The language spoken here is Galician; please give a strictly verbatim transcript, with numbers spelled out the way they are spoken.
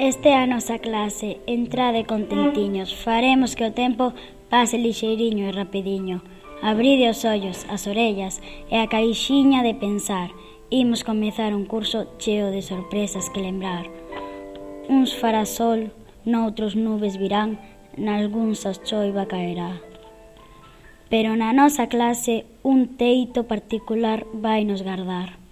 Este é a nosa clase, entrade contentiños, faremos que o tempo pase lixeiriño e rapidiño. Abride os ollos, as orellas e a caixiña de pensar. Imos comezar un curso cheo de sorpresas que lembrar. Uns fará sol, noutros nubes virán, nalgúns a choiva caerá. Pero na nosa clase un teito particular vai nos gardar.